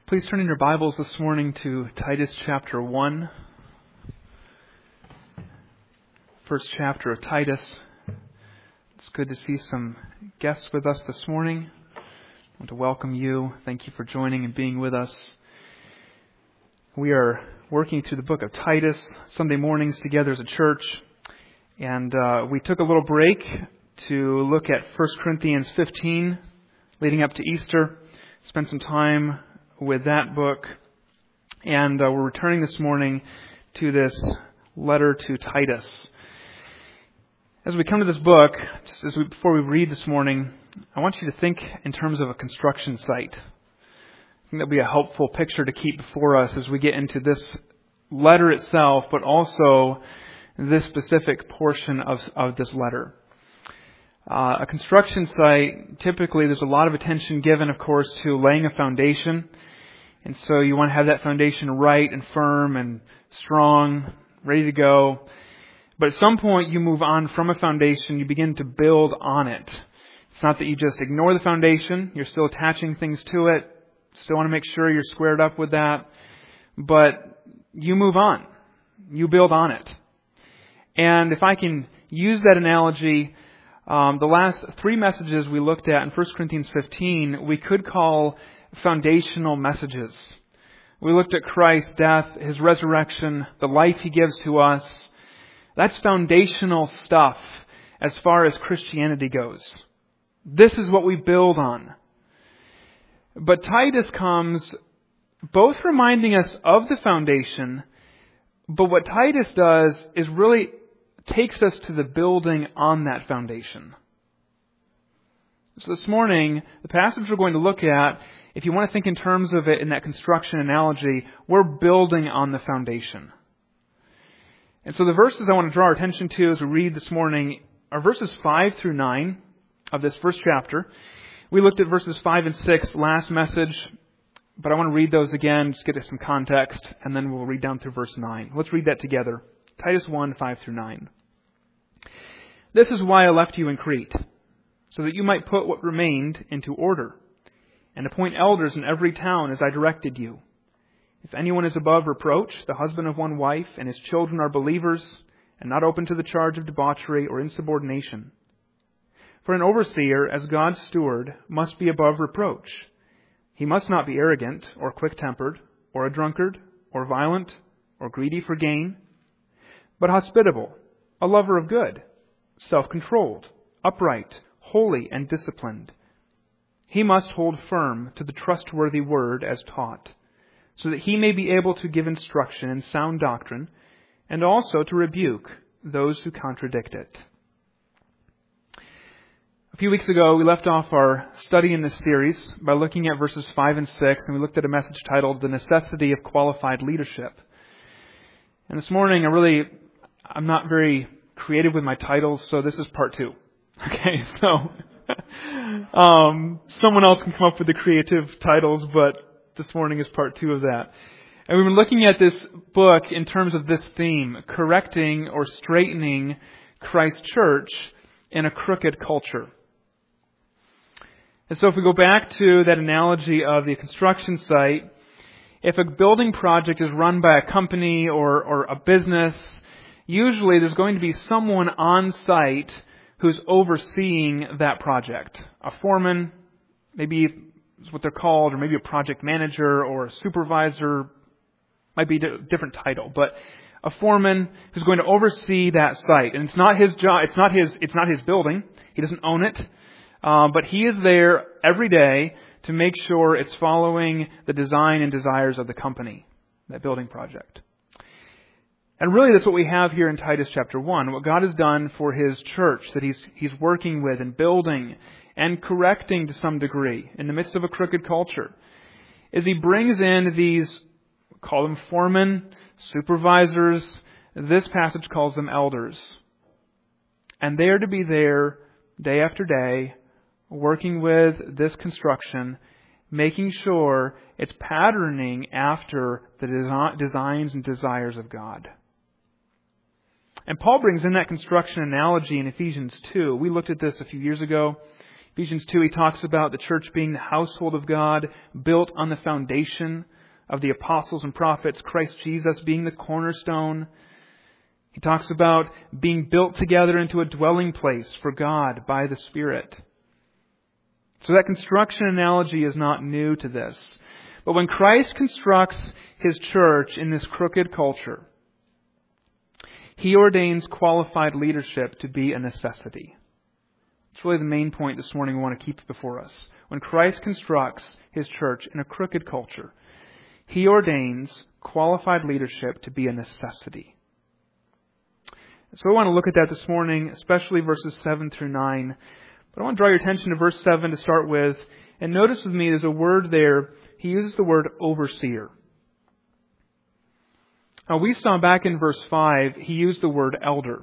Please turn in your Bibles this morning to Titus chapter 1. First chapter of Titus. It's good to see some guests with us this morning. I want to welcome you. Thank you for joining and being with us. We are working through the book of Titus Sunday mornings together as a church. And we took a little break to look at 1 Corinthians 15 leading up to Easter. Spent some time with that book, and we're returning this morning to this letter to Titus. As we come to this book, before we read this morning, I want you to think in terms of a construction site. I think that'll be a helpful picture to keep before us as we get into this letter itself, but also this specific portion of this letter. A construction site, typically there's a lot of attention given, of course, to laying a foundation. And so you want to have that foundation right and firm and strong, ready to go. But at some point you move on from a foundation, you begin to build on it. It's not that you just ignore the foundation, you're still attaching things to it, still want to make sure you're squared up with that. But you move on. You build on it. And if I can use that analogy, the last three messages we looked at in 1 Corinthians 15, we could call foundational messages. We looked at Christ's death, His resurrection, the life He gives to us. That's foundational stuff as far as Christianity goes. This is what we build on. But Titus comes both reminding us of the foundation, but what Titus does is really takes us to the building on that foundation. So this morning, the passage we're going to look at, if you want to think in terms of it in that construction analogy, we're building on the foundation. And so the verses I want to draw our attention to as we read this morning are verses 5 through 9 of this first chapter. We looked at verses 5 and 6 last message, but I want to read those again, just get us some context, and then we'll read down through verse 9. Let's read that together. Titus 1, 5 through 9. This is why I left you in Crete, so that you might put what remained into order, and appoint elders in every town as I directed you. If anyone is above reproach, the husband of one wife, and his children are believers, and not open to the charge of debauchery or insubordination. For an overseer, as God's steward, must be above reproach. He must not be arrogant, or quick-tempered, or a drunkard, or violent, or greedy for gain, but hospitable, a lover of good, self-controlled, upright, holy, and disciplined. He must hold firm to the trustworthy word as taught, so that he may be able to give instruction in sound doctrine, and also to rebuke those who contradict it. A few weeks ago, we left off our study in this series by looking at verses 5 and 6, and we looked at a message titled, The Necessity of Qualified Leadership. And this morning, I'm not very creative with my titles, so this is part 2. Okay, so someone else can come up with the creative titles, but this morning is part 2 of that. And we've been looking at this book in terms of this theme, correcting or straightening Christ's church in a crooked culture. And so if we go back to that analogy of the construction site, if a building project is run by a company or a business, usually there's going to be someone on site who's overseeing that project. A foreman, maybe is what they're called, or maybe a project manager or a supervisor, might be a different title, but a foreman who's going to oversee that site. And it's not his job, it's not his building, he doesn't own it, but he is there every day to make sure it's following the design and desires of the company, that building project. And really that's what we have here in Titus chapter 1. What God has done for His church that He's working with and building and correcting to some degree in the midst of a crooked culture is He brings in these, call them foremen, supervisors. This passage calls them elders. And they are to be there day after day, working with this construction, making sure it's patterning after the designs and desires of God. And Paul brings in that construction analogy in Ephesians 2. We looked at this a few years ago. Ephesians 2, he talks about the church being the household of God, built on the foundation of the apostles and prophets, Christ Jesus being the cornerstone. He talks about being built together into a dwelling place for God by the Spirit. So that construction analogy is not new to this. But when Christ constructs His church in this crooked culture, He ordains qualified leadership to be a necessity. It's really the main point this morning we want to keep before us. When Christ constructs His church in a crooked culture, He ordains qualified leadership to be a necessity. So I want to look at that this morning, especially verses 7 through 9. But I want to draw your attention to verse 7 to start with. And notice with me there's a word there. He uses the word overseer. Now we saw back in verse 5, he used the word elder.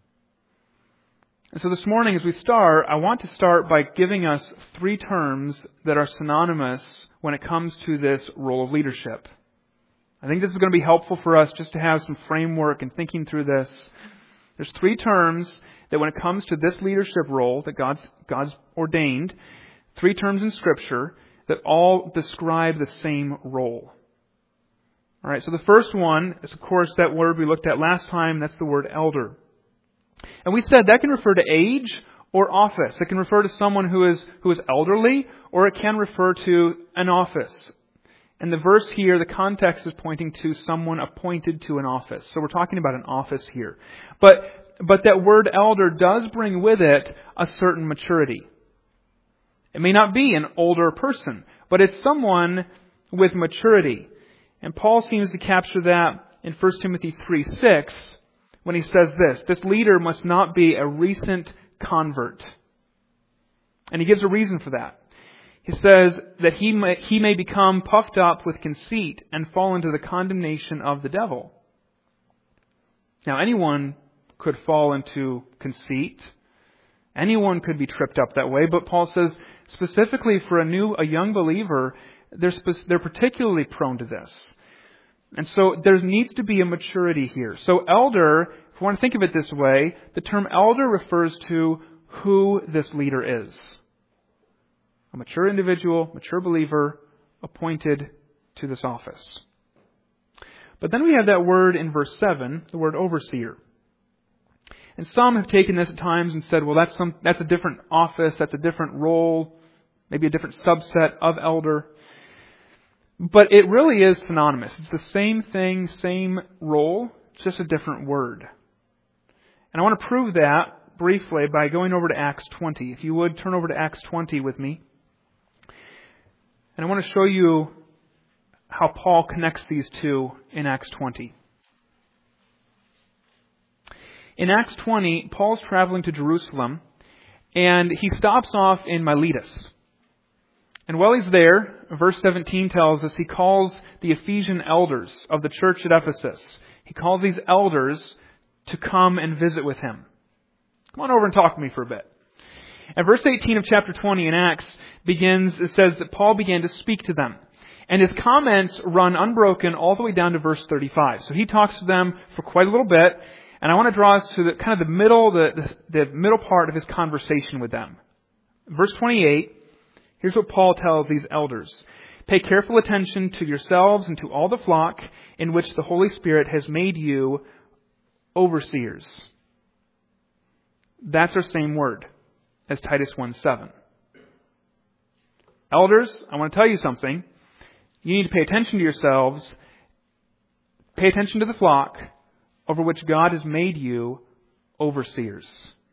And so this morning as we start, I want to start by giving us 3 terms that are synonymous when it comes to this role of leadership. I think this is going to be helpful for us just to have some framework in thinking through this. There's 3 terms that when it comes to this leadership role that God's ordained, 3 terms in Scripture that all describe the same role. All right, so the first one is, of course, that word we looked at last time. That's the word elder. And we said that can refer to age or office. It can refer to someone who is elderly, or it can refer to an office. And the verse here, the context is pointing to someone appointed to an office. So we're talking about an office here. But that word elder does bring with it a certain maturity. It may not be an older person, but it's someone with maturity. And Paul seems to capture that in 1 Timothy 3:6 when he says this leader must not be a recent convert. And he gives a reason for that. He says that he may become puffed up with conceit and fall into the condemnation of the devil. Now, anyone could fall into conceit. Anyone could be tripped up that way. But Paul says specifically for a young believer, they're particularly prone to this. And so there needs to be a maturity here. So elder, if you want to think of it this way, the term elder refers to who this leader is. A mature individual, mature believer, appointed to this office. But then we have that word in verse 7, the word overseer. And some have taken this at times and said, well, that's a different office, that's a different role, maybe a different subset of elder. But it really is synonymous. It's the same thing, same role, it's just a different word. And I want to prove that briefly by going over to Acts 20. If you would, turn over to Acts 20 with me. And I want to show you how Paul connects these two in Acts 20. In Acts 20, Paul's traveling to Jerusalem, and he stops off in Miletus. And while he's there, verse 17 tells us he calls the Ephesian elders of the church at Ephesus. He calls these elders to come and visit with him. Come on over and talk to me for a bit. And verse 18 of chapter 20 in Acts it says that Paul began to speak to them. And his comments run unbroken all the way down to verse 35. So he talks to them for quite a little bit. And I want to draw us to the middle part of his conversation with them. Verse 28, here's what Paul tells these elders. Pay careful attention to yourselves and to all the flock in which the Holy Spirit has made you overseers. That's our same word as Titus 1:7. Elders, I want to tell you something. You need to pay attention to yourselves, pay attention to the flock over which God has made you overseers.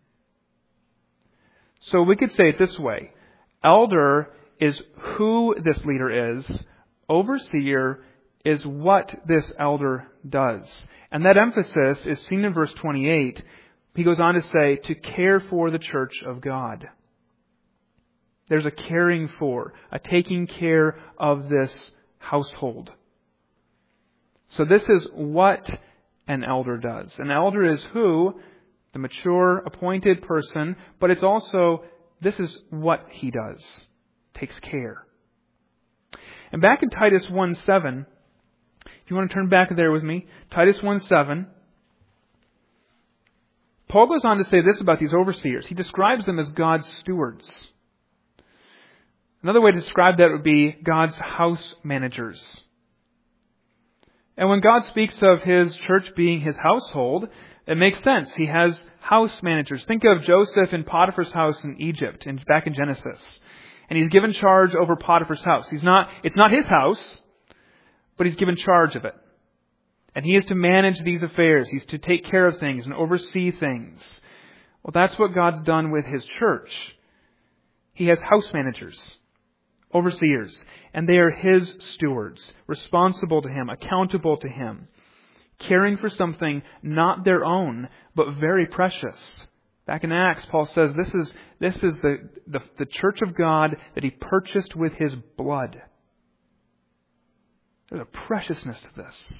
So we could say it this way. Elder is who this leader is. Overseer is what this elder does. And that emphasis is seen in verse 28. He goes on to say, to care for the church of God. There's a caring for, a taking care of this household. So this is what an elder does. An elder is who? The mature, appointed person, but it's also, this is what he does. Takes care. And back in Titus 1:7, if you want to turn back there with me, Titus 1:7, Paul goes on to say this about these overseers. He describes them as God's stewards. Another way to describe that would be God's house managers. And when God speaks of His church being His household, it makes sense. He has house managers. Think of Joseph in Potiphar's house in Egypt, back in Genesis. And he's given charge over Potiphar's house. It's not his house, but he's given charge of it. And he is to manage these affairs. He's to take care of things and oversee things. Well, that's what God's done with His church. He has house managers, overseers, and they are His stewards, responsible to Him, accountable to Him, caring for something not their own, but very precious. Back in Acts, Paul says this is the church of God that He purchased with His blood. There's a preciousness to this.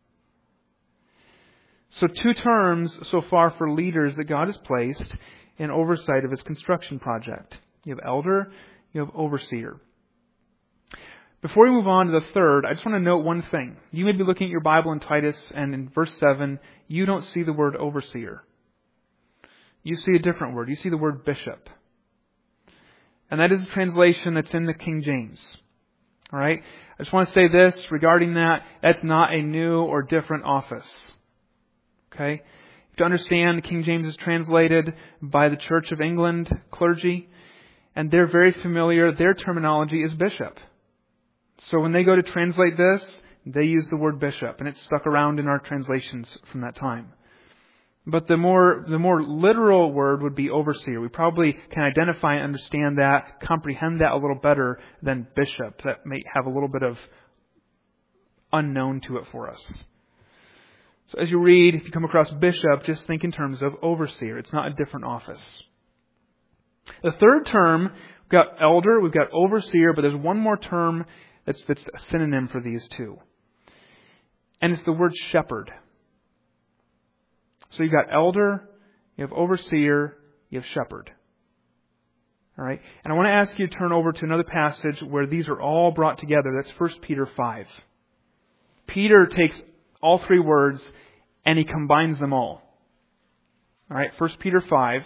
So 2 terms so far for leaders that God has placed in oversight of His construction project. You have elder, you have overseer. Before we move on to the third, I just want to note one thing. You may be looking at your Bible in Titus, and in verse 7, you don't see the word overseer. You see a different word. You see the word bishop. And that is a translation that's in the King James. All right? I just want to say this regarding that. That's not a new or different office. Okay? To understand, King James is translated by the Church of England clergy, and they're very familiar. Their terminology is bishop. So when they go to translate this, they use the word bishop, and it's stuck around in our translations from that time. But the more literal word would be overseer. We probably can identify and understand that, comprehend that a little better than bishop. That may have a little bit of unknown to it for us. So as you read, if you come across bishop, just think in terms of overseer. It's not a different office. The third term, we've got elder, we've got overseer, but there's one more term that's a synonym for these two. And it's the word shepherd. So you've got elder, you have overseer, you have shepherd. All right? And I want to ask you to turn over to another passage where these are all brought together. That's 1 Peter 5. Peter takes all 3 words and he combines them all. All right? 1 Peter 5.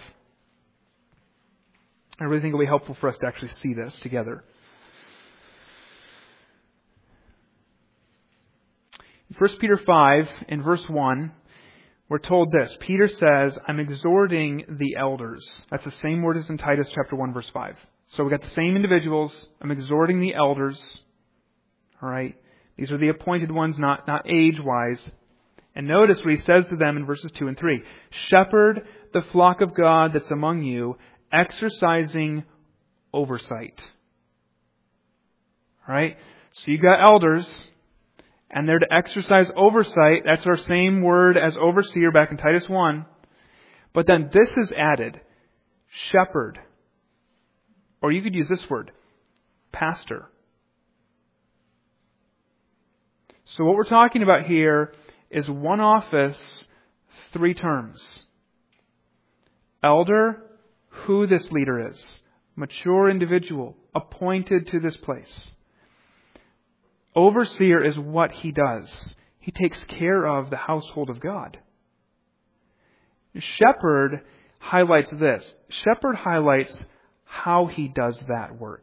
I really think it'll be helpful for us to actually see this together. In 1 Peter 5, in verse 1, we're told this. Peter says, I'm exhorting the elders. That's the same word as in Titus chapter 1, verse 5. So we've got the same individuals. I'm exhorting the elders. All right? These are the appointed ones, not age-wise. And notice what he says to them in verses 2 and 3. Shepherd the flock of God that's among you, exercising oversight. All right? So you've got elders, and they're to exercise oversight. That's our same word as overseer back in Titus 1. But then this is added, shepherd. Or you could use this word, pastor. So what we're talking about here is one office, 3 terms. Elder, who this leader is. Mature individual, appointed to this place. Overseer is what he does. He takes care of the household of God. Shepherd highlights this. Shepherd highlights how he does that work.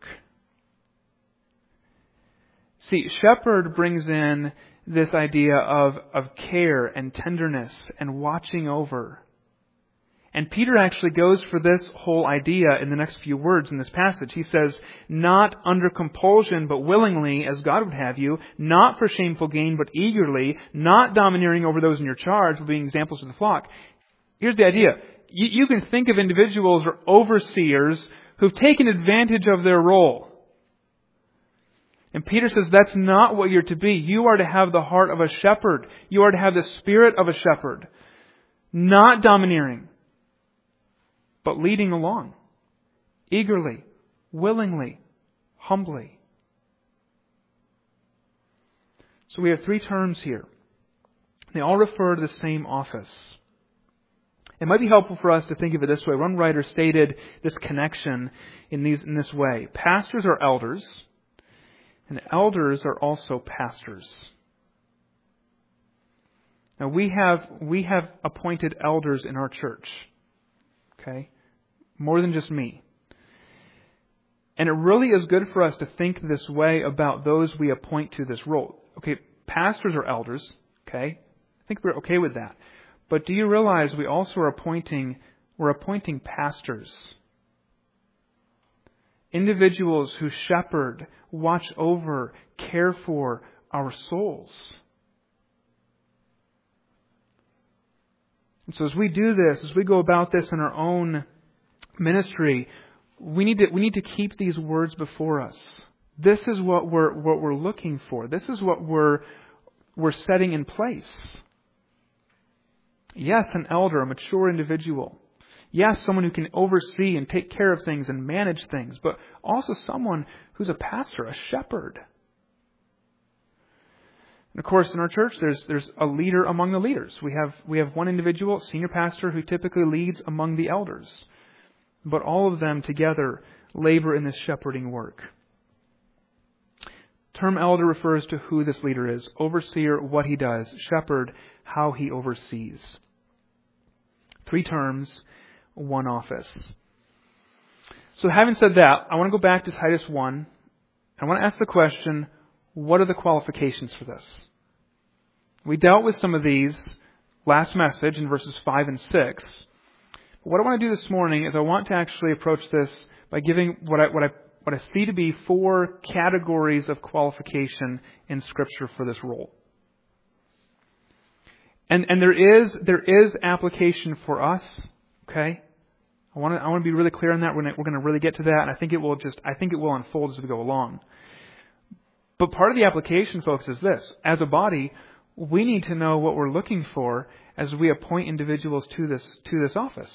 See, shepherd brings in this idea of care and tenderness and watching over. And Peter actually goes for this whole idea in the next few words in this passage. He says, not under compulsion, but willingly, as God would have you, not for shameful gain, but eagerly, not domineering over those in your charge, but being examples of the flock. Here's the idea. You can think of individuals or overseers who've taken advantage of their role. And Peter says that's not what you're to be. You are to have the heart of a shepherd. You are to have the spirit of a shepherd. Not domineering, but leading along. Eagerly, willingly, humbly. So we have 3 terms here. They all refer to the same office. It might be helpful for us to think of it this way. One writer stated this connection in this way. Pastors are elders, and elders are also pastors. Now we have appointed elders in our church. Okay? More than just me. And it really is good for us to think this way about those we appoint to this role. Okay, pastors are elders, okay? I think we're okay with that. But do you realize we also are appointing pastors? Individuals who shepherd, watch over, care for our souls. And so as we do this, as we go about this in our own ministry, we need to keep these words before us. This is what we're looking for. This is what we're setting in place. Yes, an elder, a mature individual. Yes, someone who can oversee and take care of things and manage things, but also someone who's a pastor, a shepherd. And of course, in our church, there's a leader among the leaders. We have one individual, senior pastor, who typically leads among the elders. But all of them together labor in this shepherding work. Term elder refers to who this leader is. Overseer, what he does. Shepherd, how he oversees. 3 terms, 1 office. So having said that, I want to go back to Titus 1. I want to ask the question, what are the qualifications for this? We dealt with some of these last message in verses 5 and 6. But what I want to do this morning is I want to actually approach this by giving what I see to be 4 categories of qualification in Scripture for this role. And there is application for us. Okay, I want to be really clear on that. We're going to really get to that, and I think it will unfold as we go along. But part of the application, folks, is this: as a body, we need to know what we're looking for as we appoint individuals to this office.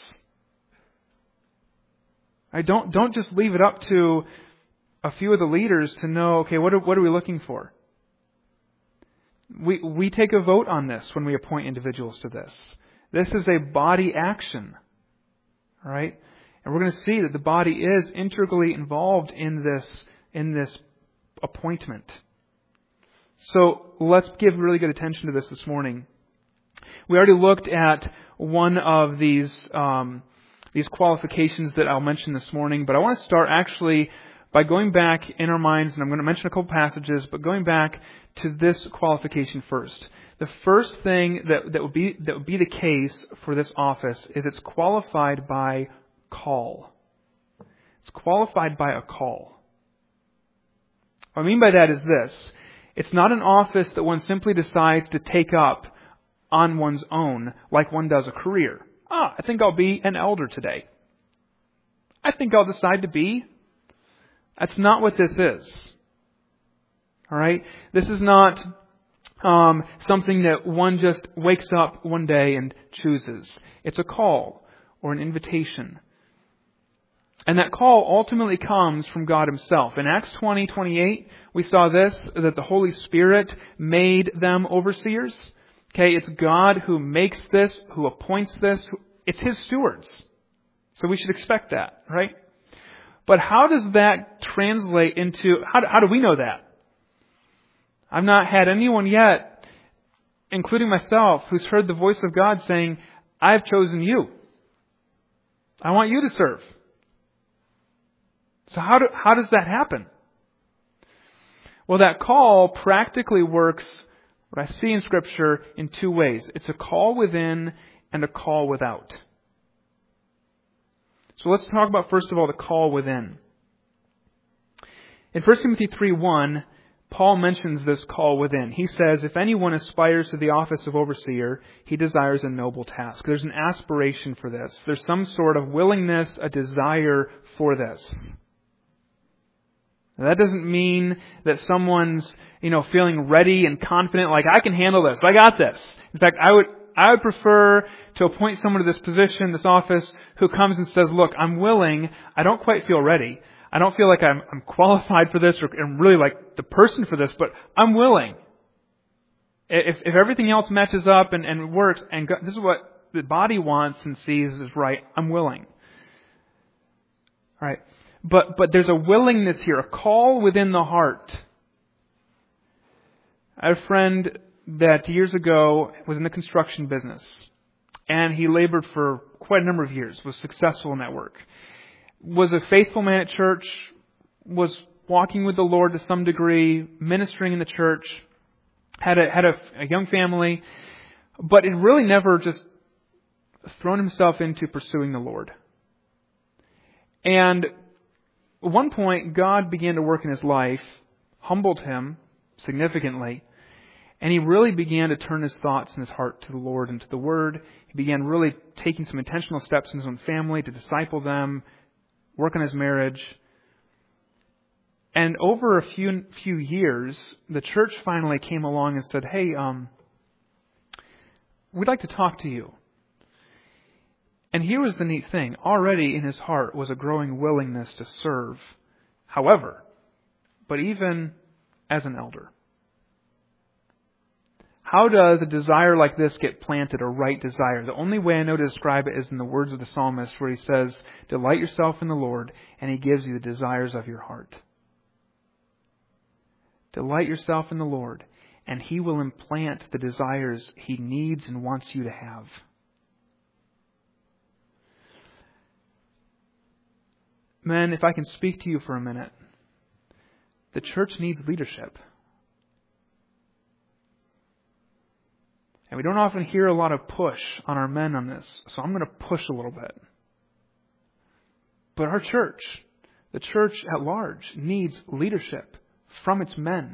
Don't just leave it up to a few of the leaders to know, okay, what are we looking for? We take a vote on this when we appoint individuals to this. This is a body action. All right? And we're going to see that the body is integrally involved in this appointment. So let's give really good attention to this morning. We already looked at one of these qualifications that I'll mention this morning, but I want to start actually by going back in our minds, and I'm going to mention a couple passages, but going back to this qualification first. The first thing that would be the case for this office is it's qualified by call. It's qualified by a call. What I mean by that is this: it's not an office that one simply decides to take up on one's own like one does a career. I think I'll be an elder today. I think I'll decide to be. That's not what this is. All right? This is not something that one just wakes up one day and chooses. It's a call or an invitation. And that call ultimately comes from God Himself. In Acts 20:28, we saw this, that the Holy Spirit made them overseers. Okay, it's God who makes this, who appoints this. It's His stewards. So we should expect that, right? But how does that translate into, how do we know that? I've not had anyone yet, including myself, who's heard the voice of God saying, I've chosen you. I want you to serve. So how does that happen? Well, that call practically works, what I see in Scripture, in 2 ways. It's a call within and a call without. So let's talk about, first of all, the call within. In 1 Timothy 3:1, Paul mentions this call within. He says, if anyone aspires to the office of overseer, he desires a noble task. There's an aspiration for this. There's some sort of willingness, a desire for this. Now, that doesn't mean that someone's, feeling ready and confident, like, I can handle this, I got this. In fact, I would prefer to appoint someone to this position, this office, who comes and says, look, I'm willing, I don't quite feel ready. I don't feel like I'm qualified for this or I'm really like the person for this, but I'm willing. If everything else matches up and works, and God, this is what the body wants and sees is right, I'm willing. All right. But there's a willingness here, a call within the heart. I had a friend that years ago was in the construction business, and he labored for quite a number of years, was successful in that work, was a faithful man at church, was walking with the Lord to some degree, ministering in the church, had a young family, but had really never just thrown himself into pursuing the Lord. And at one point, God began to work in his life, humbled him significantly, and he really began to turn his thoughts and his heart to the Lord and to the Word. He began really taking some intentional steps in his own family to disciple them, work on his marriage. And over a few years, the church finally came along and said, "Hey, we'd like to talk to you." And here was the neat thing. Already in his heart was a growing willingness to serve, however, but even as an elder. How does a desire like this get planted, a right desire? The only way I know to describe it is in the words of the psalmist where he says, "Delight yourself in the Lord, and He gives you the desires of your heart." Delight yourself in the Lord, and He will implant the desires He needs and wants you to have. Men, if I can speak to you for a minute, the church needs leadership. And we don't often hear a lot of push on our men on this, so I'm going to push a little bit. But our church, the church at large, needs leadership from its men.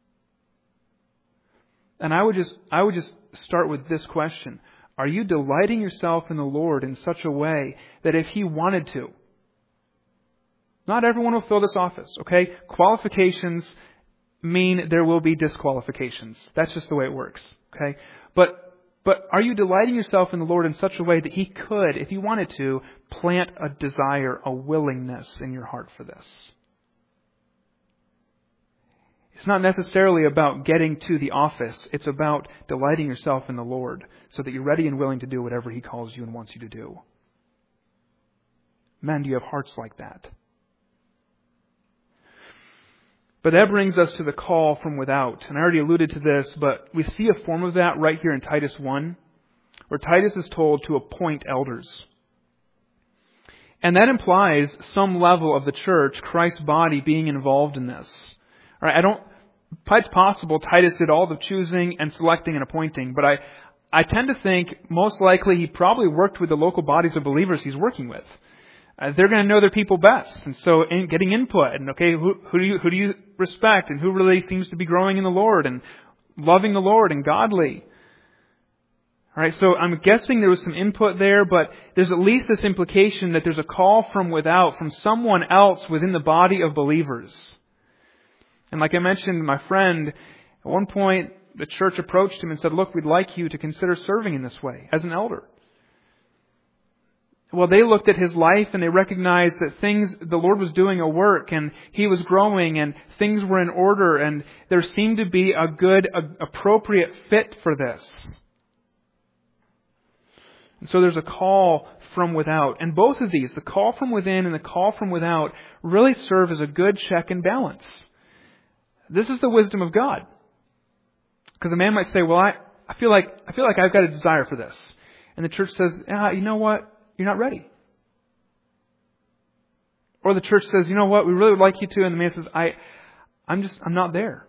And I would just start with this question. Are you delighting yourself in the Lord in such a way that if He wanted to, not everyone will fill this office, okay? Qualifications mean there will be disqualifications. That's just the way it works, okay? But are you delighting yourself in the Lord in such a way that He could, if He wanted to, plant a desire, a willingness in your heart for this? It's not necessarily about getting to the office. It's about delighting yourself in the Lord so that you're ready and willing to do whatever He calls you and wants you to do. Men, do you have hearts like that? But that brings us to the call from without. And I already alluded to this, but we see a form of that right here in Titus 1, where Titus is told to appoint elders. And that implies some level of the church, Christ's body, being involved in this. All right, it's possible Titus did all the choosing and selecting and appointing, but I tend to think most likely he probably worked with the local bodies of believers he's working with. They're going to know their people best, and so getting input and who do you respect and who really seems to be growing in the Lord and loving the Lord and godly. All right, so I'm guessing there was some input there, but there's at least this implication that there's a call from without, from someone else within the body of believers. And like I mentioned, my friend, at one point the church approached him and said, "Look, we'd like you to consider serving in this way as an elder." Well, they looked at his life and they recognized that the Lord was doing a work and he was growing and things were in order and there seemed to be a good, appropriate fit for this. And so there's a call from without. And both of these, the call from within and the call from without, really serve as a good check and balance. This is the wisdom of God. Because a man might say, "Well, I feel like I've got a desire for this." And the church says, "You know what? You're not ready." Or the church says, "You know what? We really would like you to." And the man says, I'm not there.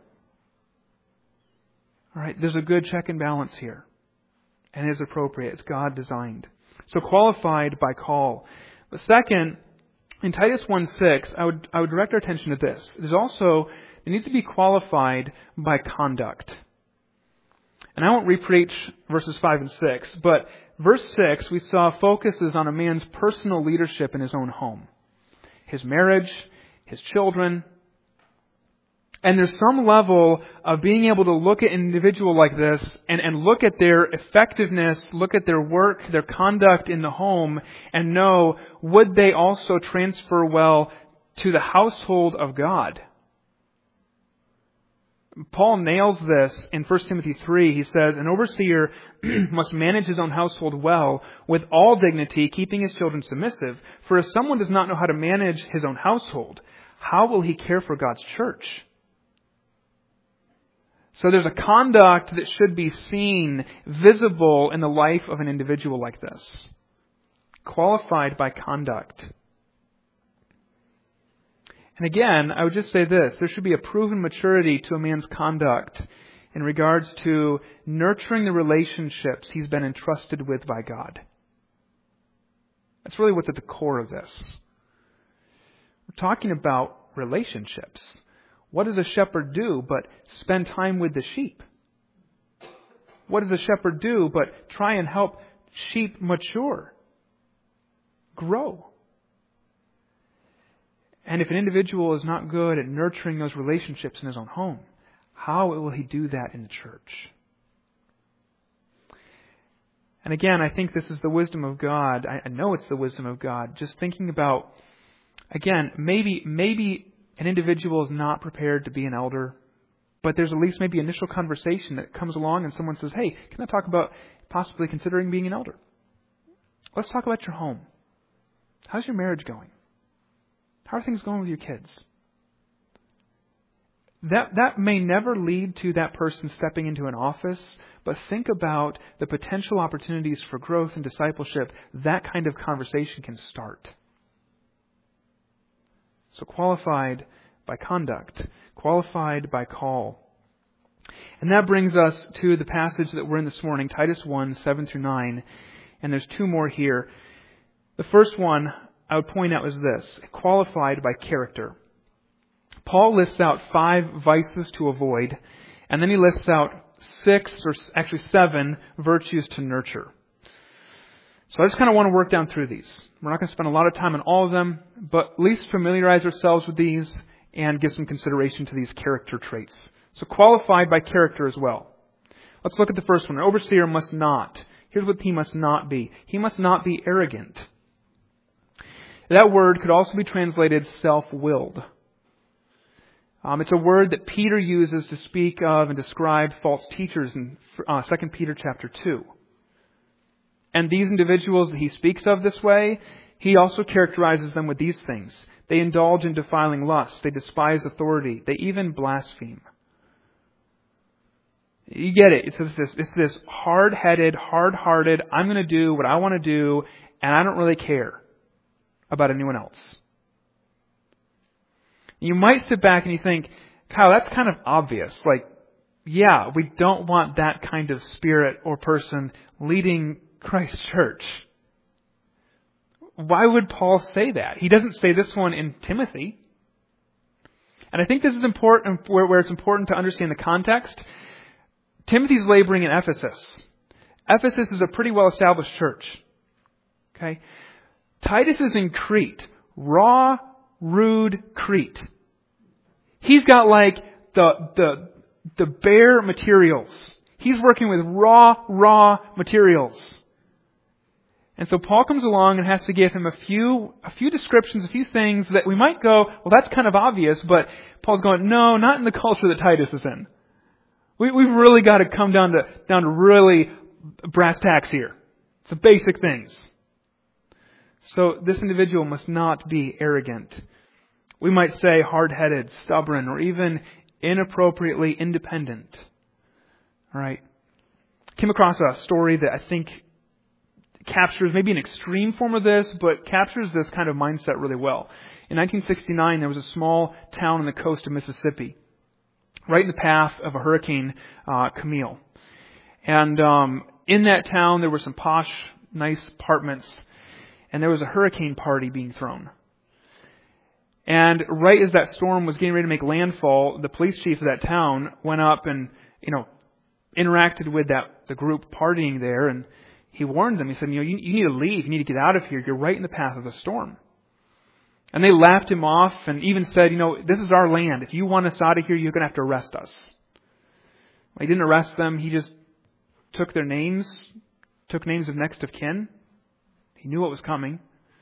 All right. There's a good check and balance here. And it is appropriate. It's God designed. So qualified by call. But second, in Titus 1:6, I would direct our attention to this. It needs to be qualified by conduct. And I won't repreach verses 5 and 6, but verse 6 we saw focuses on a man's personal leadership in his own home. His marriage, his children. And there's some level of being able to look at an individual like this and look at their effectiveness, look at their work, their conduct in the home, and know, would they also transfer well to the household of God? Paul nails this in 1 Timothy 3. He says, "An overseer must manage his own household well, with all dignity, keeping his children submissive. For if someone does not know how to manage his own household, how will he care for God's church?" So there's a conduct that should be seen, visible in the life of an individual like this. Qualified by conduct. And again, I would just say this. There should be a proven maturity to a man's conduct in regards to nurturing the relationships he's been entrusted with by God. That's really what's at the core of this. We're talking about relationships. What does a shepherd do but spend time with the sheep? What does a shepherd do but try and help sheep mature, grow? And if an individual is not good at nurturing those relationships in his own home, how will he do that in the church? And again, I think this is the wisdom of God. I know it's the wisdom of God. Just thinking about, again, maybe an individual is not prepared to be an elder, but there's at least maybe initial conversation that comes along and someone says, hey, can I talk about possibly considering being an elder? Let's talk about your home. How's your marriage going? How are things going with your kids? That may never lead to that person stepping into an office, but think about the potential opportunities for growth and discipleship. That kind of conversation can start. So qualified by conduct, qualified by call. And that brings us to the passage that we're in this morning, Titus 1, 7 through 9. And there's two more here. The first one I would point out is this, qualified by character. Paul lists out 5 vices to avoid, and then he lists out 6, or actually 7, virtues to nurture. So I just kind of want to work down through these. We're not going to spend a lot of time on all of them, but at least familiarize ourselves with these and give some consideration to these character traits. So qualified by character as well. Let's look at the first one. An overseer must not. Here's what he must not be. He must not be arrogant. That word could also be translated self-willed. It's a word that Peter uses to speak of and describe false teachers in 2 Peter chapter 2. And these individuals that he speaks of this way, he also characterizes them with these things. They indulge in defiling lust. They despise authority. They even blaspheme. You get it. It's this hard-headed, hard-hearted, I'm going to do what I want to do, and I don't really care about anyone else. You might sit back and you think, Kyle, that's kind of obvious. Like, yeah, we don't want that kind of spirit or person leading Christ's church. Why would Paul say that? He doesn't say this one in Timothy. And I think this is important, where it's important to understand the context. Timothy's laboring in Ephesus. Ephesus is a pretty well-established church. Okay? Titus is in Crete. Raw, rude Crete. He's got like the bare materials. He's working with raw materials. And so Paul comes along and has to give him a few descriptions, a few things that we might go, well, that's kind of obvious, but Paul's going, no, not in the culture that Titus is in. We've really got to come down to really brass tacks here. Some basic things. So this individual must not be arrogant. We might say hard-headed, stubborn, or even inappropriately independent. All right. Came across a story that I think captures maybe an extreme form of this, but captures this kind of mindset really well. In 1969, there was a small town on the coast of Mississippi, right in the path of a hurricane, Camille. And in that town, there were some posh, nice apartments, and there was a hurricane party being thrown. And right as that storm was getting ready to make landfall, the police chief of that town went up and, interacted with the group partying there, and he warned them. He said, you need to leave. You need to get out of here. You're right in the path of the storm. And they laughed him off and even said, this is our land. If you want us out of here, you're going to have to arrest us. Well, he didn't arrest them. He just took their names, took names of next of kin. He knew what was coming.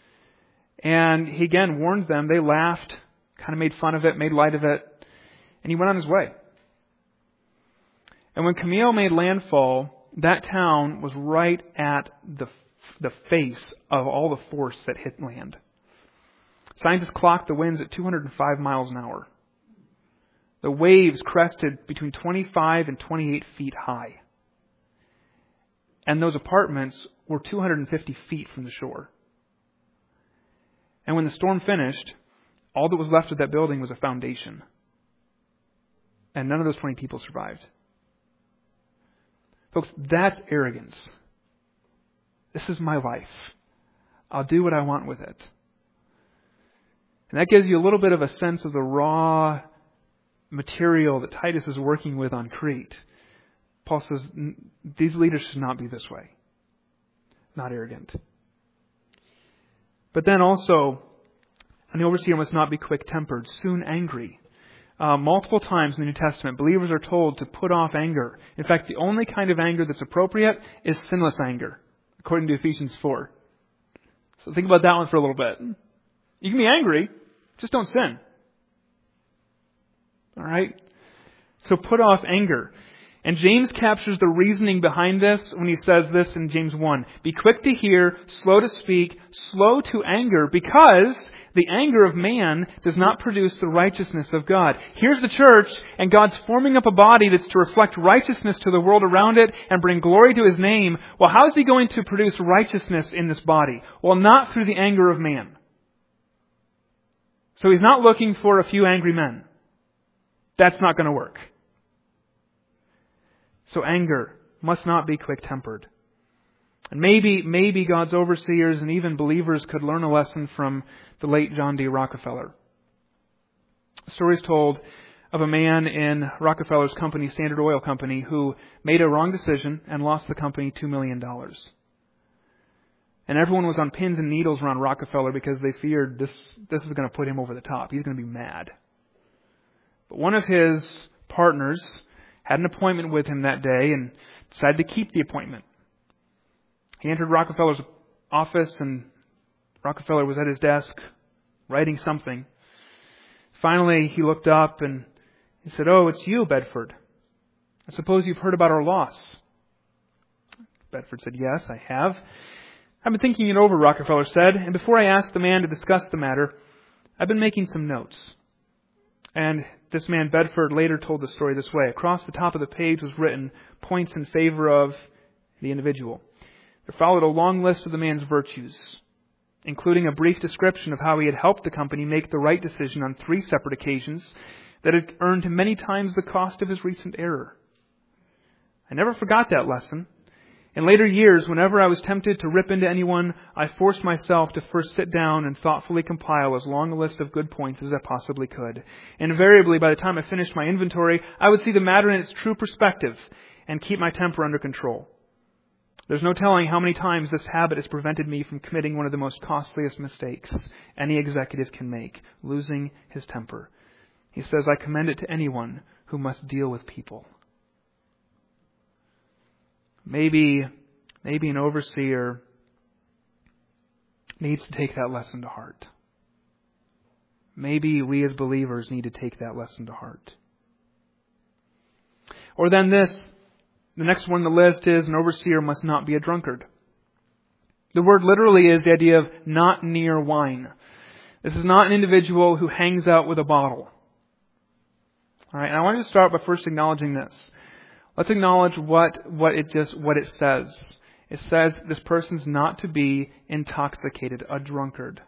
And he again warned them. They laughed, kind of made fun of it, made light of it, and he went on his way. And when Camille made landfall, that town was right at the face of all the force that hit land. Scientists clocked the winds at 205 miles an hour. The waves crested between 25 and 28 feet high. And those apartments were 250 feet from the shore. And when the storm finished, All that was left of that building was a foundation. And none of those 20 people survived. Folks, that's arrogance. This is my life. I'll do what I want with it. And that gives you a little bit of a sense of the raw material that Titus is working with on Crete. Paul says, these leaders should not be this way. Not arrogant. But then also, an overseer must not be quick-tempered, soon angry. Multiple times in the New Testament, believers are told to put off anger. In fact, the only kind of anger that's appropriate is sinless anger, according to Ephesians 4. So think about that one for a little bit. You can be angry, just don't sin. All right? So put off anger. And James captures the reasoning behind this when he says this in James 1. Be quick to hear, slow to speak, slow to anger, because the anger of man does not produce the righteousness of God. Here's the church, and God's forming up a body that's to reflect righteousness to the world around it and bring glory to His name. Well, how is He going to produce righteousness in this body? Well, not through the anger of man. So He's not looking for a few angry men. That's not going to work. So anger must not be quick-tempered. And maybe God's overseers and even believers could learn a lesson from the late John D. Rockefeller. A story is told of a man in Rockefeller's company, Standard Oil Company, who made a wrong decision and lost the company $2 million. And everyone was on pins and needles around Rockefeller because they feared this is going to put him over the top. He's going to be mad. But one of his partners had an appointment with him that day and decided to keep the appointment. He entered Rockefeller's office, and Rockefeller was at his desk writing something. Finally, he looked up and he said, "Oh, it's you, Bedford. I suppose you've heard about our loss." Bedford said, "Yes, I have. I've been thinking it over," Rockefeller said, "and before I asked the man to discuss the matter, I've been making some notes." And this man, Bedford, later told the story this way. Across the top of the page was written points in favor of the individual. There followed a long list of the man's virtues, including a brief description of how he had helped the company make the right decision on 3 separate occasions that had earned him many times the cost of his recent error. I never forgot that lesson. In later years, whenever I was tempted to rip into anyone, I forced myself to first sit down and thoughtfully compile as long a list of good points as I possibly could. Invariably, by the time I finished my inventory, I would see the matter in its true perspective and keep my temper under control. There's no telling how many times this habit has prevented me from committing one of the most costliest mistakes any executive can make, losing his temper. He says, I commend it to anyone who must deal with people. Maybe an overseer needs to take that lesson to heart. Maybe we as believers need to take that lesson to heart. Or then the next one on the list is an overseer must not be a drunkard. The word literally is the idea of not near wine. This is not an individual who hangs out with a bottle. All right, and I want to start by first acknowledging this. Let's acknowledge what it says. It says this person's not to be intoxicated, a drunkard.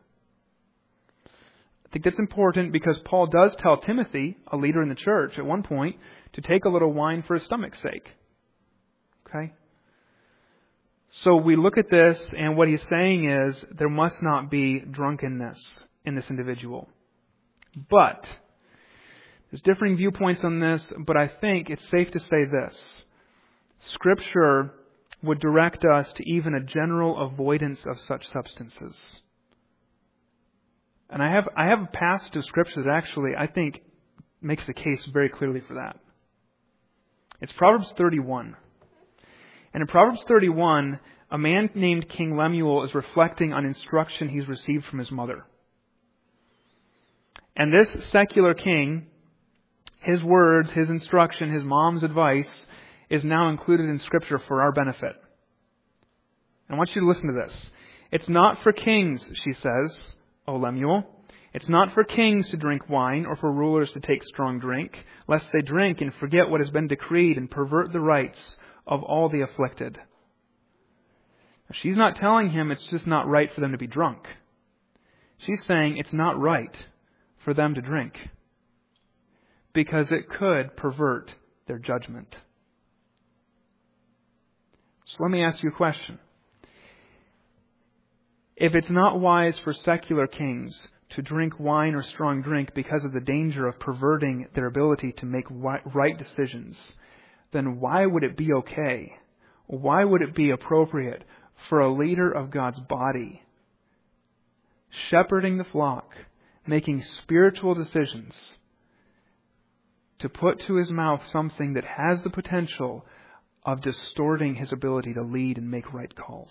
I think that's important because Paul does tell Timothy, a leader in the church, at one point, to take a little wine for his stomach's sake. Okay? So we look at this, and what he's saying is there must not be drunkenness in this individual. But there's differing viewpoints on this, but I think it's safe to say this. Scripture would direct us to even a general avoidance of such substances. And I have a passage of Scripture that actually, I think, makes the case very clearly for that. It's Proverbs 31. And in Proverbs 31, a man named King Lemuel is reflecting on instruction he's received from his mother. And this secular king, his words, his instruction, his mom's advice is now included in Scripture for our benefit. I want you to listen to this. It's not for kings, she says, O Lemuel. It's not for kings to drink wine or for rulers to take strong drink, lest they drink and forget what has been decreed and pervert the rights of all the afflicted. Now, she's not telling him it's just not right for them to be drunk. She's saying it's not right for them to drink, because it could pervert their judgment. So let me ask you a question. If it's not wise for secular kings to drink wine or strong drink because of the danger of perverting their ability to make right decisions, then why would it be okay? Why would it be appropriate for a leader of God's body, shepherding the flock, making spiritual decisions, to put to his mouth something that has the potential of distorting his ability to lead and make right calls?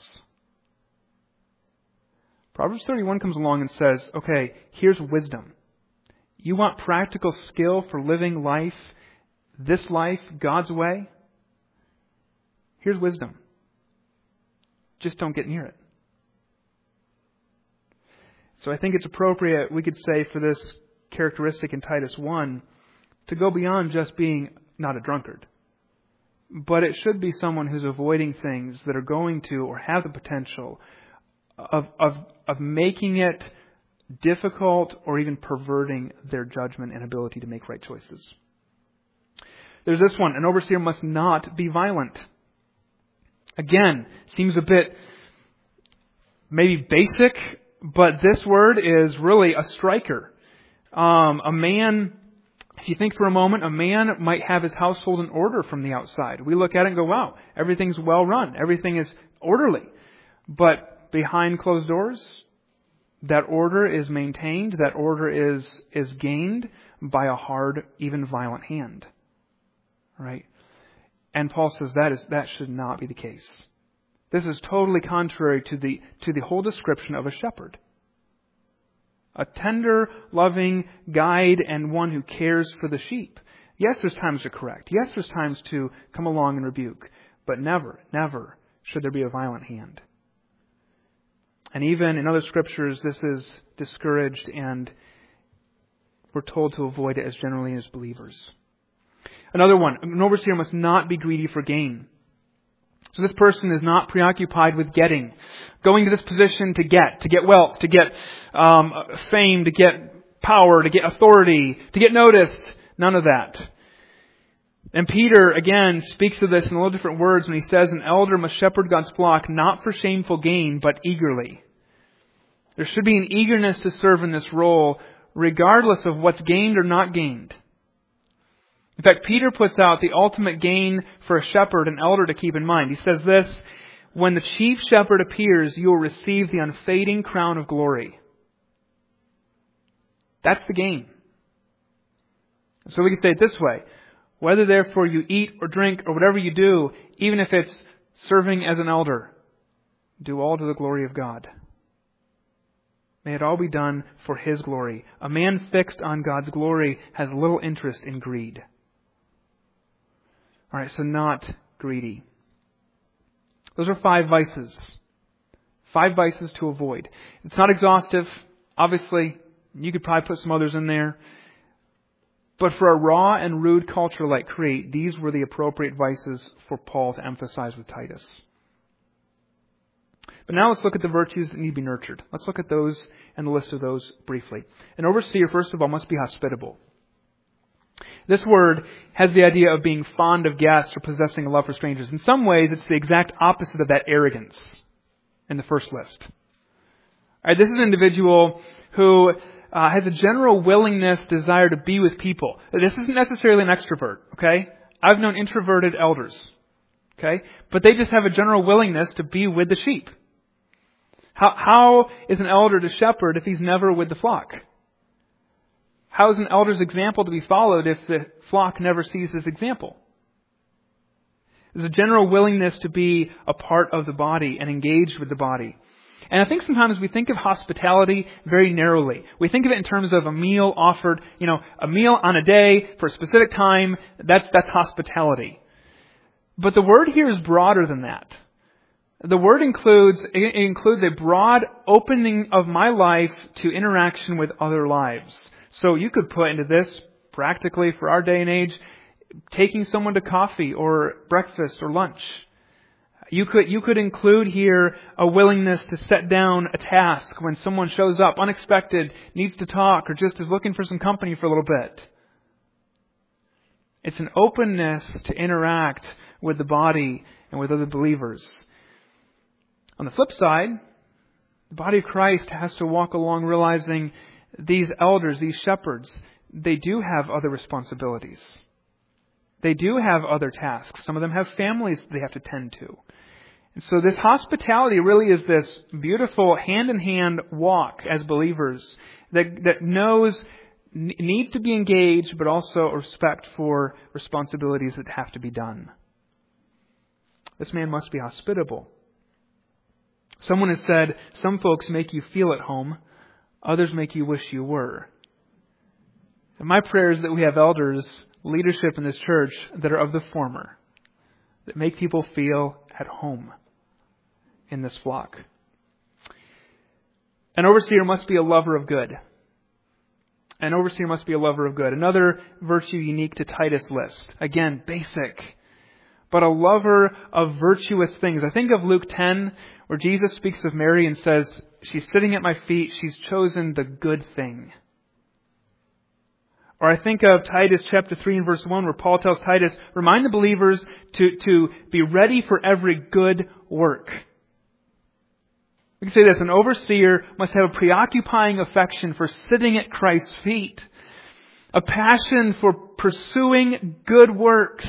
Proverbs 31 comes along and says, okay, here's wisdom. You want practical skill for living life, this life, God's way? Here's wisdom. Just don't get near it. So I think it's appropriate, we could say, for this characteristic in Titus 1, to go beyond just being not a drunkard. But it should be someone who's avoiding things that are going to or have the potential of making it difficult or even perverting their judgment and ability to make right choices. There's this one. An overseer must not be violent. Again, seems a bit maybe basic, but this word is really a striker. A man, if you think for a moment, a man might have his household in order from the outside. We look at it and go, wow, everything's well run. Everything is orderly. But behind closed doors, that order is maintained. That order is gained by a hard, even violent hand. Right? And Paul says that should not be the case. This is totally contrary to the whole description of a shepherd. A tender, loving guide and one who cares for the sheep. Yes, there's times to correct. Yes, there's times to come along and rebuke. But never, never should there be a violent hand. And even in other scriptures, this is discouraged, and we're told to avoid it as generally as believers. Another one, an overseer must not be greedy for gain. So this person is not preoccupied with getting, going to this position to get wealth, to get fame, to get power, to get authority, to get noticed. None of that. And Peter, again, speaks of this in a little different words when he says, an elder must shepherd God's flock not for shameful gain, but eagerly. There should be an eagerness to serve in this role, regardless of what's gained or not gained. In fact, Peter puts out the ultimate gain for a shepherd, an elder, to keep in mind. He says this, when the chief shepherd appears, you will receive the unfading crown of glory. That's the gain. So we can say it this way. Whether therefore you eat or drink or whatever you do, even if it's serving as an elder, do all to the glory of God. May it all be done for His glory. A man fixed on God's glory has little interest in greed. All right, so not greedy. Those are 5 vices. 5 vices to avoid. It's not exhaustive. Obviously, you could probably put some others in there. But for a raw and rude culture like Crete, these were the appropriate vices for Paul to emphasize with Titus. But now let's look at the virtues that need to be nurtured. Let's look at those and the list of those briefly. An overseer, first of all, must be hospitable. This word has the idea of being fond of guests or possessing a love for strangers. In some ways, it's the exact opposite of that arrogance in the first list. All right, this is an individual who has a general willingness, desire to be with people. This isn't necessarily an extrovert, okay? I've known introverted elders, okay? But they just have a general willingness to be with the sheep. How is an elder to shepherd if he's never with the flock? How is an elder's example to be followed if the flock never sees his example? There's a general willingness to be a part of the body and engaged with the body. And I think sometimes we think of hospitality very narrowly. We think of it in terms of a meal offered, a meal on a day for a specific time. That's hospitality. But the word here is broader than that. The word includes a broad opening of my life to interaction with other lives. So you could put into this, practically for our day and age, taking someone to coffee or breakfast or lunch. You could include here a willingness to set down a task when someone shows up unexpected, needs to talk, or just is looking for some company for a little bit. It's an openness to interact with the body and with other believers. On the flip side, the body of Christ has to walk along realizing these elders, these shepherds, they do have other responsibilities. They do have other tasks. Some of them have families they have to tend to. And so this hospitality really is this beautiful hand-in-hand walk as believers that needs to be engaged, but also respect for responsibilities that have to be done. This man must be hospitable. Someone has said, some folks make you feel at home, others make you wish you were. And my prayer is that we have elders, leadership in this church, that are of the former, that make people feel at home in this flock. An overseer must be a lover of good. An overseer must be a lover of good. Another virtue unique to Titus' list. Again, basic. But a lover of virtuous things. I think of Luke 10, where Jesus speaks of Mary and says, she's sitting at my feet, she's chosen the good thing. Or I think of Titus chapter 3 and verse 1, where Paul tells Titus, remind the believers to be ready for every good work. We can say this, an overseer must have a preoccupying affection for sitting at Christ's feet, a passion for pursuing good works.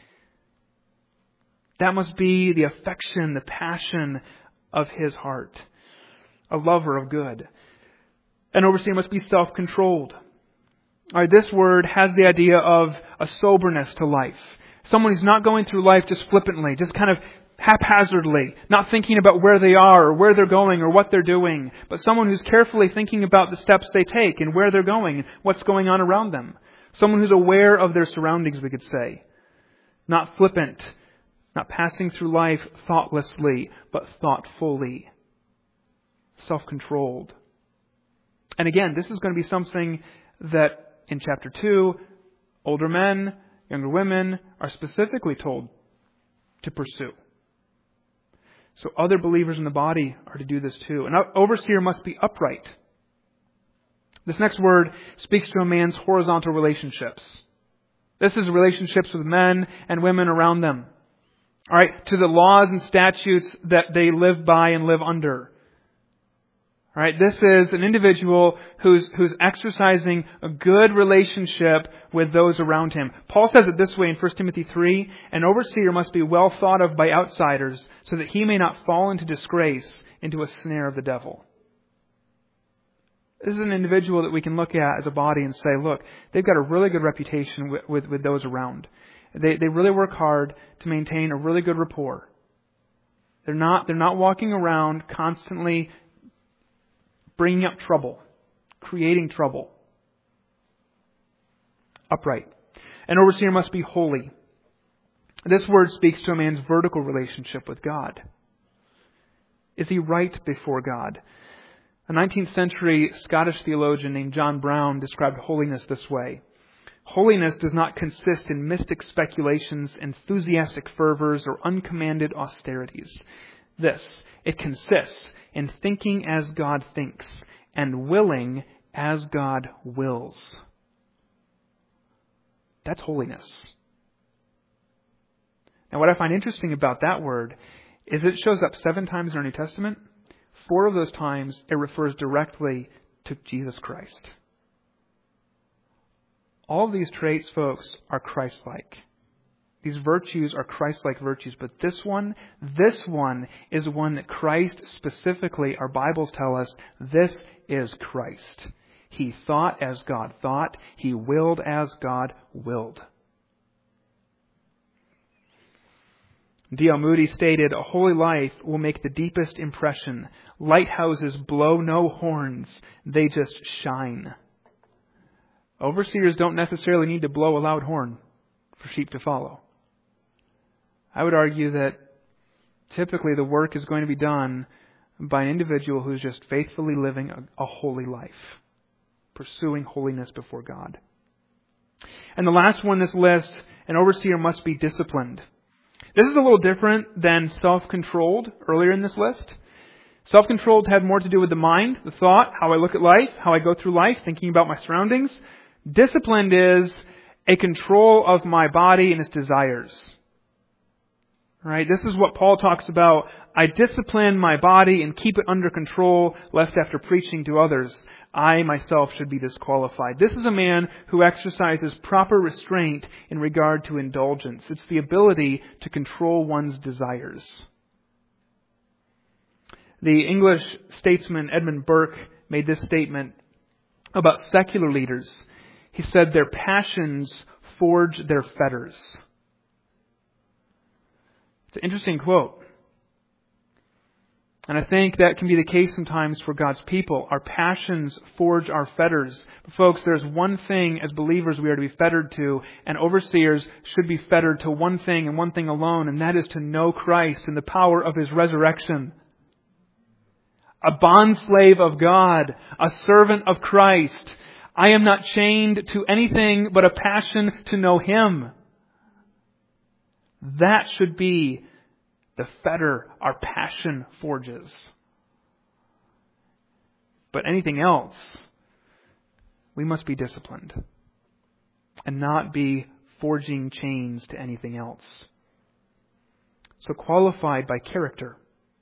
That must be the affection, the passion of his heart, a lover of good. An overseer must be self-controlled. All right, this word has the idea of a soberness to life. Someone who's not going through life just flippantly, just kind of haphazardly, not thinking about where they are or where they're going or what they're doing, but someone who's carefully thinking about the steps they take and where they're going and what's going on around them. Someone who's aware of their surroundings, we could say. Not flippant, not passing through life thoughtlessly, but thoughtfully. Self-controlled. And again, this is going to be something that in chapter 2, older men, younger women are specifically told to pursue. So other believers in the body are to do this too. An overseer must be upright. This next word speaks to a man's horizontal relationships. This is relationships with men and women around them. All right, to the laws and statutes that they live by and live under. All right, this is an individual who's exercising a good relationship with those around him. Paul says it this way in 1 Timothy 3, an overseer must be well thought of by outsiders so that he may not fall into disgrace, into a snare of the devil. This is an individual that we can look at as a body and say, look, they've got a really good reputation with those around. They really work hard to maintain a really good rapport. They're not walking around constantly bringing up trouble, creating trouble. Upright. An overseer must be holy. This word speaks to a man's vertical relationship with God. Is he right before God? A 19th century Scottish theologian named John Brown described holiness this way. Holiness does not consist in mystic speculations, enthusiastic fervors, or uncommanded austerities. It consists in thinking as God thinks and willing as God wills. That's holiness. Now, what I find interesting about that word is it shows up 7 times in our New Testament. 4 of those times it refers directly to Jesus Christ. All of these traits, folks, are Christ-like. These virtues are Christ-like virtues, but this one is one that Christ specifically, our Bibles tell us, this is Christ. He thought as God thought. He willed as God willed. D.L. Moody stated, a holy life will make the deepest impression. Lighthouses blow no horns. They just shine. Overseers don't necessarily need to blow a loud horn for sheep to follow. I would argue that typically the work is going to be done by an individual who's just faithfully living a holy life, pursuing holiness before God. And the last one on this list, an overseer must be disciplined. This is a little different than self-controlled earlier in this list. Self-controlled had more to do with the mind, the thought, how I look at life, how I go through life, thinking about my surroundings. Disciplined is a control of my body and its desires. Right? This is what Paul talks about. I discipline my body and keep it under control, lest after preaching to others, I myself should be disqualified. This is a man who exercises proper restraint in regard to indulgence. It's the ability to control one's desires. The English statesman Edmund Burke made this statement about secular leaders. He said, their passions forge their fetters. It's an interesting quote. And I think that can be the case sometimes for God's people. Our passions forge our fetters. But folks, there's one thing as believers we are to be fettered to, and overseers should be fettered to one thing and one thing alone, and that is to know Christ and the power of His resurrection. A bondslave of God, a servant of Christ. I am not chained to anything but a passion to know Him. That should be the fetter our passion forges. But anything else, we must be disciplined and not be forging chains to anything else. So qualified by character.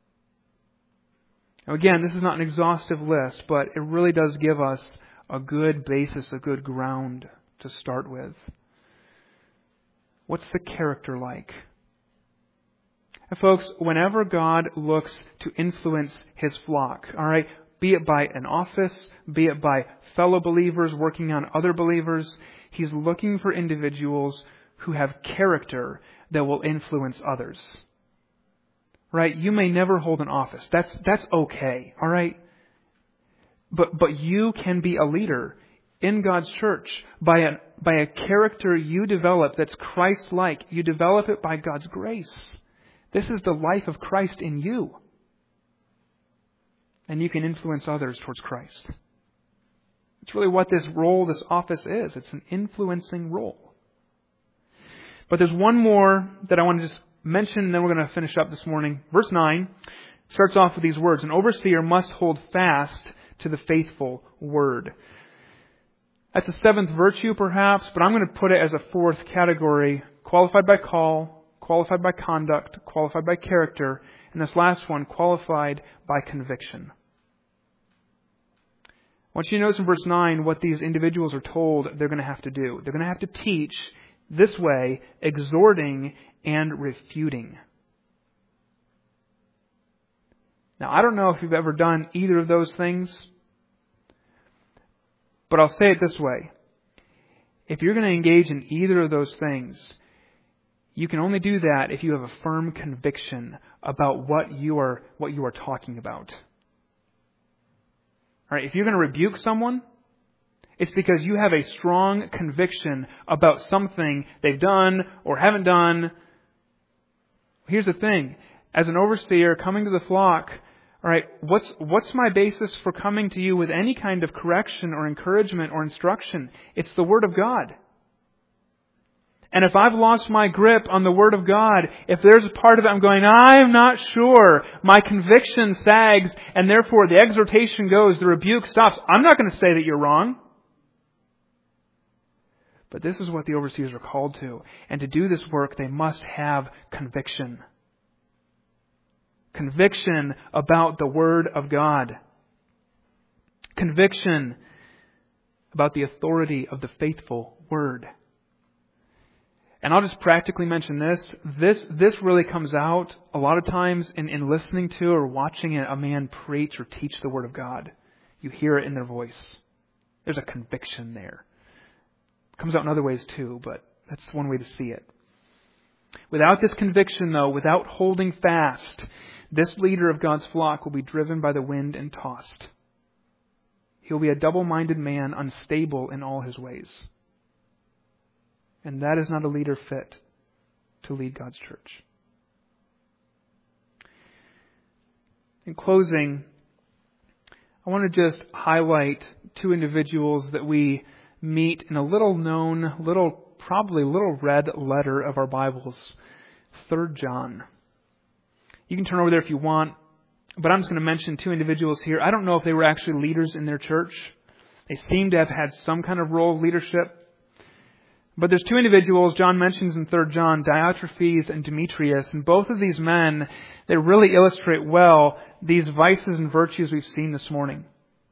Now again, this is not an exhaustive list, but it really does give us a good basis, a good ground to start with. What's the character like? And folks, whenever God looks to influence His flock, all right, be it by an office, be it by fellow believers working on other believers, He's looking for individuals who have character that will influence others. Right? You may never hold an office. That's okay, all right? But you can be a leader in God's church by a character you develop that's Christ-like. You develop it by God's grace. This is the life of Christ in you. And you can influence others towards Christ. It's really what this role, this office is. It's an influencing role. But there's one more that I want to just mention, and then we're going to finish up this morning. Verse 9 starts off with these words. An overseer must hold fast to the faithful word. That's a seventh virtue, perhaps, but I'm going to put it as a fourth category. Qualified by call, qualified by conduct, qualified by character, and this last one, qualified by conviction. I want you to notice in verse 9 what these individuals are told they're going to have to do. They're going to have to teach this way, exhorting and refuting. Now, I don't know if you've ever done either of those things, but I'll say it this way. If you're going to engage in either of those things, you can only do that if you have a firm conviction about what you are talking about. All right, if you're going to rebuke someone, it's because you have a strong conviction about something they've done or haven't done. Here's the thing. As an overseer coming to the flock, all right, what's my basis for coming to you with any kind of correction or encouragement or instruction? It's the Word of God. And if I've lost my grip on the Word of God, if there's a part of it I'm going, I'm not sure, my conviction sags, and therefore the exhortation goes, the rebuke stops, I'm not going to say that you're wrong. But this is what the overseers are called to. And to do this work, they must have conviction. Conviction about the Word of God. Conviction about the authority of the faithful Word. And I'll just practically mention this. This really comes out a lot of times in listening to or watching a man preach or teach the Word of God. You hear it in their voice. There's a conviction there. It comes out in other ways too, but that's one way to see it. Without this conviction, though, without holding fast, this leader of God's flock will be driven by the wind and tossed. He'll be a double-minded man, unstable in all his ways. And that is not a leader fit to lead God's church. In closing, I want to just highlight two individuals that we meet in a little known, probably little red letter of our Bibles. 3 John. You can turn over there if you want, but I'm just going to mention 2 individuals here. I don't know if they were actually leaders in their church. They seem to have had some kind of role of leadership. But there's 2 individuals John mentions in 3 John, Diotrephes and Demetrius, and both of these men, they really illustrate well these vices and virtues we've seen this morning.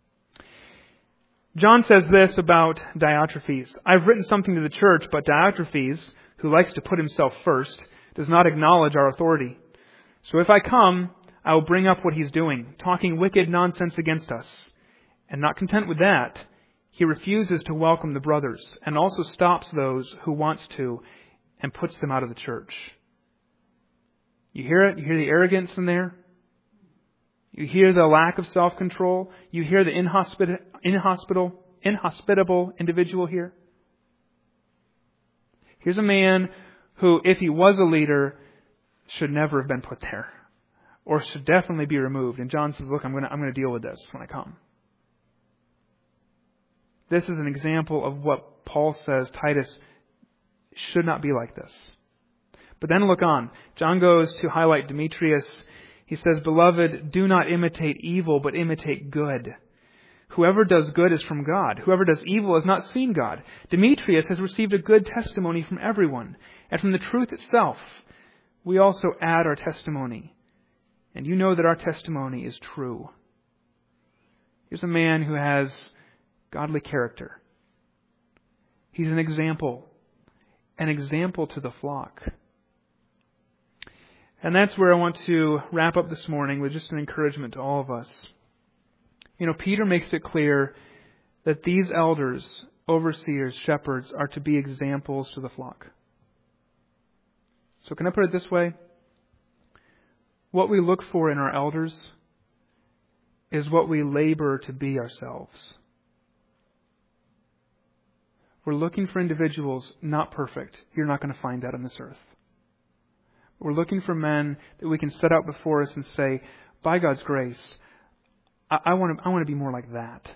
John says this about Diotrephes. I've written something to the church, but Diotrephes, who likes to put himself first, does not acknowledge our authority. So if I come, I will bring up what he's doing, talking wicked nonsense against us. And not content with that, he refuses to welcome the brothers and also stops those who wants to and puts them out of the church. You hear it? You hear the arrogance in there? You hear the lack of self-control? You hear the inhospitable individual here? Here's a man who, if he was a leader, should never have been put there, or should definitely be removed. And John says, look, I'm going to deal with this when I come. This is an example of what Paul says Titus should not be like this. But then look on. John goes to highlight Demetrius. He says, Beloved, do not imitate evil, but imitate good. Whoever does good is from God. Whoever does evil has not seen God. Demetrius has received a good testimony from everyone, and from the truth itself. We also add our testimony. And you know that our testimony is true. Here's a man who has godly character. He's an example to the flock. And that's where I want to wrap up this morning with just an encouragement to all of us. Peter makes it clear that these elders, overseers, shepherds are to be examples to the flock. So can I put it this way? What we look for in our elders is what we labor to be ourselves. We're looking for individuals not perfect. You're not going to find that on this earth. We're looking for men that we can set out before us and say, by God's grace, I want to be more like that.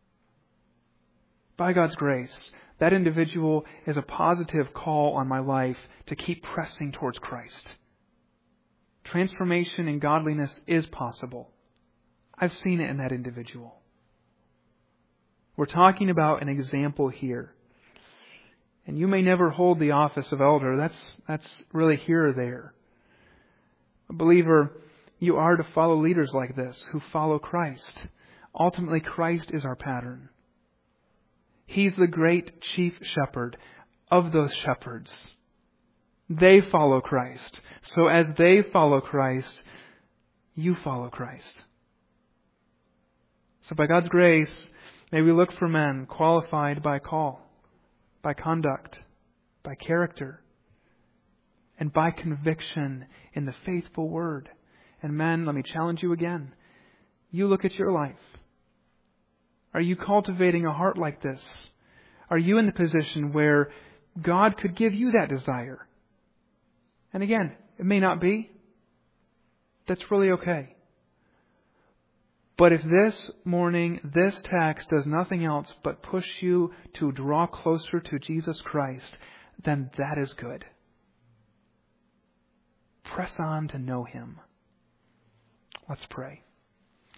By God's grace, that individual is a positive call on my life to keep pressing towards Christ. Transformation in godliness is possible. I've seen it in that individual. We're talking about an example here. And you may never hold the office of elder. That's really here or there. A believer, you are to follow leaders like this who follow Christ. Ultimately, Christ is our pattern. He's the great chief shepherd of those shepherds. They follow Christ. So as they follow Christ, you follow Christ. So by God's grace, may we look for men qualified by call, by conduct, by character, and by conviction in the faithful word. And men, let me challenge you again. You look at your life. Are you cultivating a heart like this? Are you in the position where God could give you that desire? And again, it may not be. That's really okay. But if this morning, this text does nothing else but push you to draw closer to Jesus Christ, then that is good. Press on to know Him. Let's pray.